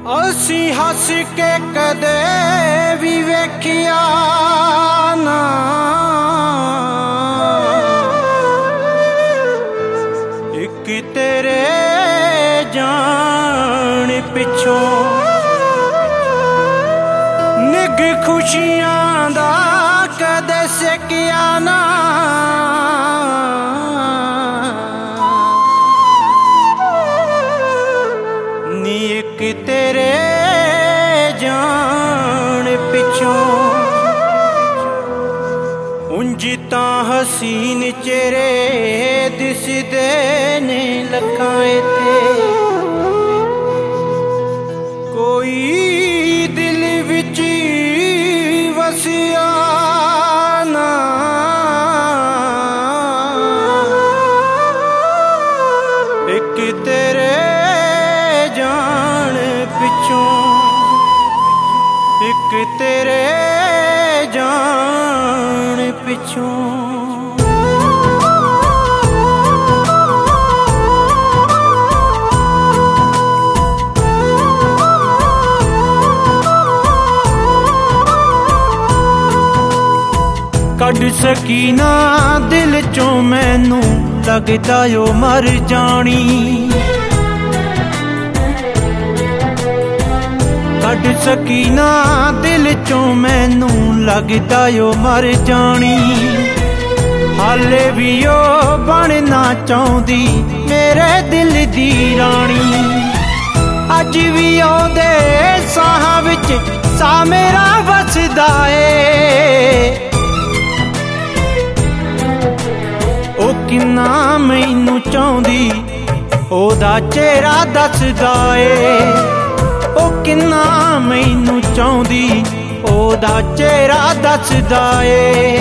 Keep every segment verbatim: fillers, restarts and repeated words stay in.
ਅਸੀਂ ਹੱਸ ਕੇ ਕਦੇ ਵੀ ਵੇਖਿਆ ਨਾ, ਇੱਕ ਤੇਰੇ ਜਾਣ ਪਿੱਛੋਂ ਨਿੱਘ ਖੁਸ਼ੀਆਂ ਦਾ ਕਦੇ ਸਿਕਿਆ ਨਾ। ਨੀ ਇੱਕ ਤੇਰੇ ਜਾਣ ਪਿੱਛੋਂ ਉਂਝ ਤਾਂ ਹਸੀਨ ਚਿਹਰੇ ਦਿਸਦੇ ਨੇ ਲੱਖਾਂ ਏਥੇ, ਕੋਈ ਦਿਲ ਵਿੱਚ ਵਸਿਆ ਨਾ। ਇੱਕ ਤੇਰੇ ਜਾਣ ਪਿੱਛੋਂ, ਇੱਕ ਤੇਰੇ ਜਾਣ ਪਿੱਛੋਂ। ਕੱਢ ਸਕੀ ਨਾ ਦਿਲ ਚੋਂ ਮੈਨੂੰ, ਲੱਗਦਾ ਓ ਮਰ ਜਾਣੀ। ਕੱਢ ਸਕੀ ਨਾ ਦਿਲ ਚੋਂ ਮੈਨੂੰ, ਲੱਗਦਾ ਓ ਮਰ ਜਾਣੀ। ਹਾਲੇ ਵੀ ਓ ਬਣਨਾ ਚਾਹੁੰਦੀ ਮੇਰੇ ਦਿਲ ਦੀ ਰਾਣੀ। ਅੱਜ ਵੀ ਉਹਦੇ ਸਾਹਾਂ ਵਿੱਚ ਸਾਹ ਮੇਰਾ ਵਸਦਾ ਏ। ਉਹ ਕਿੰਨਾ ਮੈਨੂੰ ਚਾਹੁੰਦੀ ਉਹਦਾ ਚਿਹਰਾ ਦੱਸਦਾ ਏ। ਉਹ ਕਿੰਨਾ ਮੈਨੂੰ ਚਾਹੁੰਦੀ ਉਹਦਾ ਚਿਹਰਾ ਦੱਸਦਾ ਏ।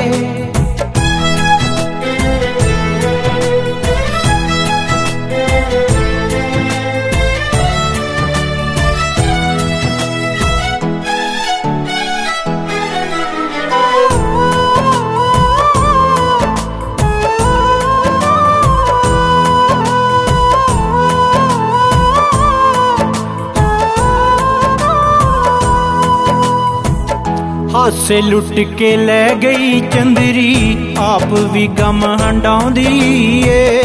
ਹਾਸੇ ਲੁੱਟ ਕੇ ਲੈ ਗਈ ਚੰਦਰੀ, ਆਪ ਵੀ ਗਮ ਹੰਡਾਉਂਦੀ ਏ।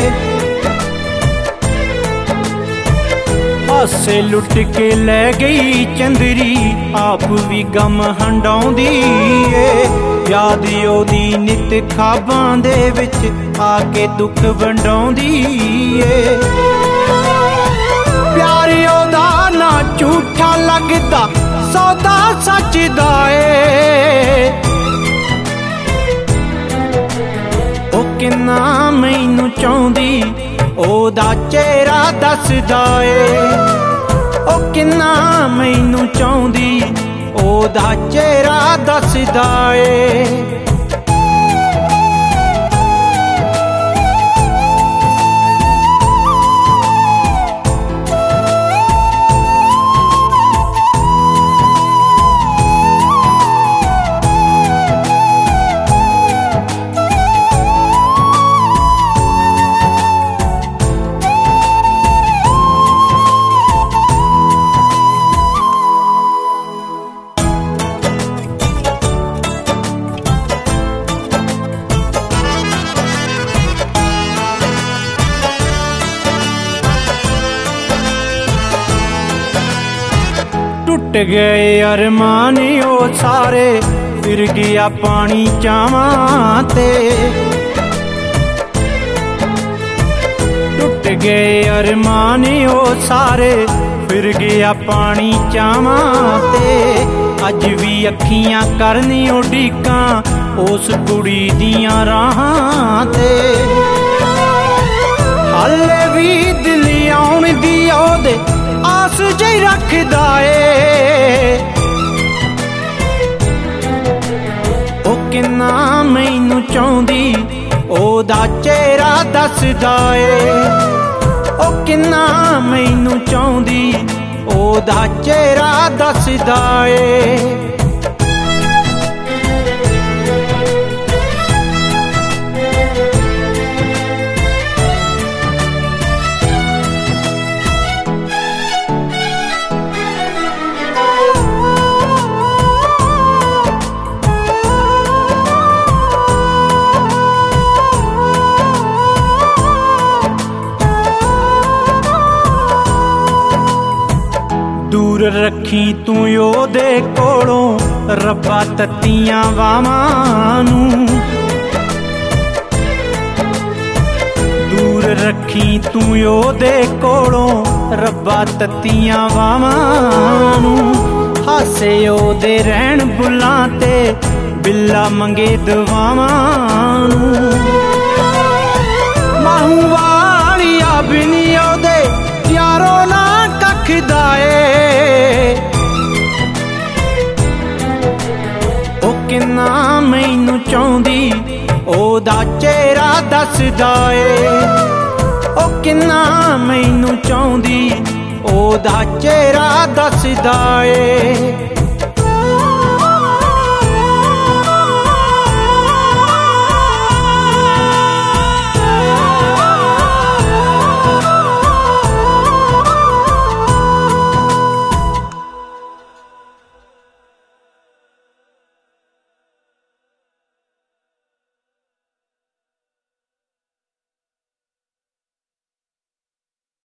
ਹਾਸੇ ਲੁੱਟ ਕੇ ਲੈ ਗਈ ਚੰਦਰੀ, ਆਪ ਵੀ ਗਮ ਹੰਡਾਉਂਦੀ ਏ। ਯਾਦ ਉਹਦੀ ਨਿਤ ਖਾਬਾਂ ਦੇ ਵਿੱਚ ਆ ਕੇ ਦੁੱਖ ਵੰਡਾਉਂਦੀ ਏ। ਪਿਆਰ ਉਹਦਾ ਨਾ ਝੂਠਾ ਲੱਗਦਾ, ਸੌਦਾ ਸੱਚ ਦਾ ਏ। ਉਹ ਕਿੰਨਾ ਮੈਨੂੰ ਚਾਹੁੰਦੀ ਉਹਦਾ ਚਿਹਰਾ ਦੱਸਦਾ ਏ। ਉਹ ਕਿੰਨਾ ਮੈਨੂੰ ਚਾਹੁੰਦੀ ਉਹਦਾ ਚਿਹਰਾ ਦੱਸਦਾ ਏ। ਟੁੱਟ ਗਏ ਅਰਮਾਨ ਉਹ ਸਾਰੇ, ਫਿਰ ਗਿਆ ਪਾਣੀ ਚਾਵਾਂ ਤੇ। ਟੁੱਟ ਗਏ ਅਰਮਾਨ ਉਹ ਸਾਰੇ, ਫਿਰ ਗਿਆ ਪਾਣੀ ਚਾਵਾਂ ਤੇ। ਅੱਜ ਵੀ ਅੱਖੀਆਂ ਕਰਨੀ ਉਡੀਕਾਂ ਉਸ ਕੁੜੀ ਦੀਆਂ ਰਾਹਾਂ ਤੇ। ਹਾਲੇ ਵੀ ਦਿਲ ਆਉਣ ਦੀ ਉਹਦੇ ਆਸ ਜਿਹੀ ਰੱਖਦਾ ਏ। ਉਹ ਕਿੰਨਾ ਮੈਨੂੰ ਚਾਹੁੰਦੀ ਉਹਦਾ ਚਿਹਰਾ ਦੱਸਦਾ ਏ। ਉਹ ਕਿੰਨਾ ਮੈਨੂੰ ਚਾਹੁੰਦੀ ਉਹਦਾ ਚਿਹਰਾ ਦੱਸਦਾ ਏ। दूर रखी तू ओदे कोलों रब्बा तत्तियां वावां नूं। दूर रखी तू ओदे कोलों रब्बा तत्तियां वावां नूं। हासे ओदे रहन बुलां ते बिल्ला मंगे दुआवां नूं। माहू वालिया बिनी ओदे यारो ना कख दाए। ओ किन्ना मैनू चाहुंदी ओदा चेहरा दसदा ए। ओ किन्ना मैनू चाहुंदी ओदा चेहरा दसदा ए।